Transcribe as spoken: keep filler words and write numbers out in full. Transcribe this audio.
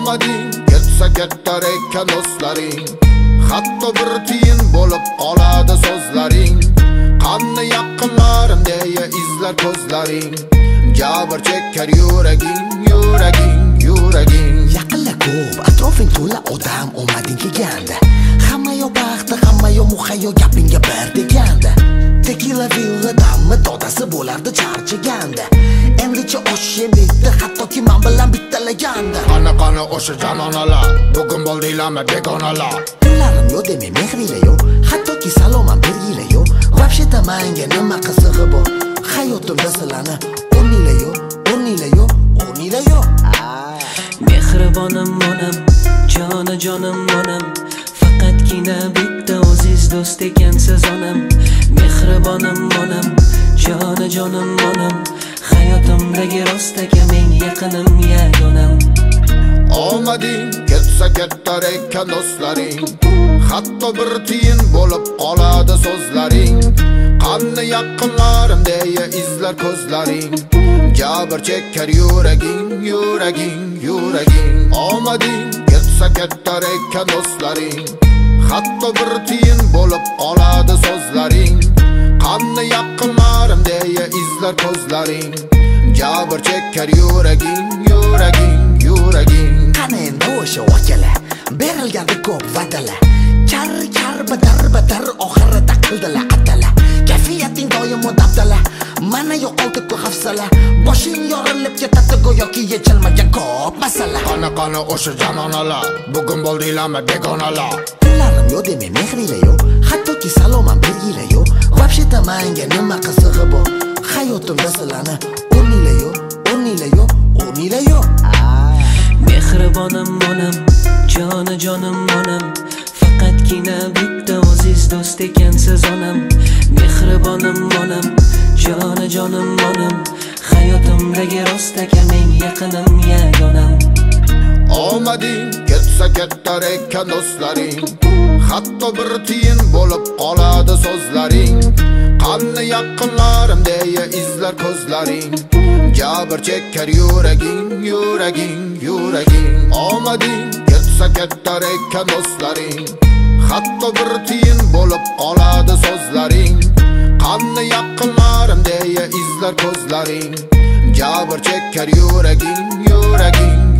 Omading ketsa kettar ekan do'stlaring, hatto bir tiyin bo'lib qoladi so'zlaring. Qanni yaqinlarim deya izlar ko'zlaring, jabr chekkar yuraging, yuraging, yuraging. Yaqinlar ko'p, atrofing to'la odam omading kelganda. Hamma yo baxti, hamma yo muhayyo gapingga bir deganda. Tequila villa dammi dodasi bo'lardi charchaganda. Endicha osh yemaydi, hattoki men bilan bittalaganda. Qani qani o'sha janonalar, bugun bo'ldinglarmi begonalar? Tillarim yo demay mehrila yo, hattoki salomam bergila yo. Вообще-то menga nima qizig'i bor? Hayotimda sizlarni o'rninglar yo, o'rninglar yo, o'rninglar yo. Mehribonim onam, joni jonim onam, faqatgina bitta o'ziz do'st ekansiz onam. Mehribonim onam, joni jonim onam, hayotimdagi rost aka men yaqinim yagonam. Omading ketsa kettar ekan do'stlaring, hatto bir tiyin bo'lib qoladi so'zlaring. Qanni yaqinlarim deya izlar ko'zlaring, jabr chekkar yuraging, yuraging, yuraging. Omading ketsa kettar ekan do'stlaring, hatto bir tiyin bo'lib qoladi so'zlaring. Qanni yaqinlarim deya izlar ko'zlaring, jabr chekkar yuraging, yuraging, yuraging. Qani endi o'sha okalar, berilganda ko'p va'dalar. Kar kar badar badar oxirida qildilar atalar. Kayfiyating doimo dabdala, mana yo'qoldi ku hafsala. Boshing yorilib ketadi go'yoki yechilmagan ko'p masala. Qani qani o'sha janonalar, bugun bo'ldinglarmi begonalar? Tillarim yo demay mehrila yo, hattoki salomam bergila yo. Вообще-то menga nima qizig'i bor? Hayotimda sizlarni o'rninglar yo, o'rninglar yo, o'rninglar yo. Mehribonim onam, joni jonim onam, faqatgina bitta o'ziz do'st ekansiz onam. Mehribonim onam, joni jonim onam, hayotimdagi rost aka men yaqinim yagonam. Omading ketsa kettar ekan do'stlaring, hatto bir tiyin bo'lib qoladi so'zlaring. Qanni yaqinlarim deya izlar ko'zlaring, jabr chekkar yuraging, yuraging, yuraging. Omading ketsa kettar ekan do'stlaring, hatto bir tiyin bo'lib qoladi so'zlaring. Qanni yaqinlarim deya izlar ko'zlaring, jabr chekkar yuraging, yuraging.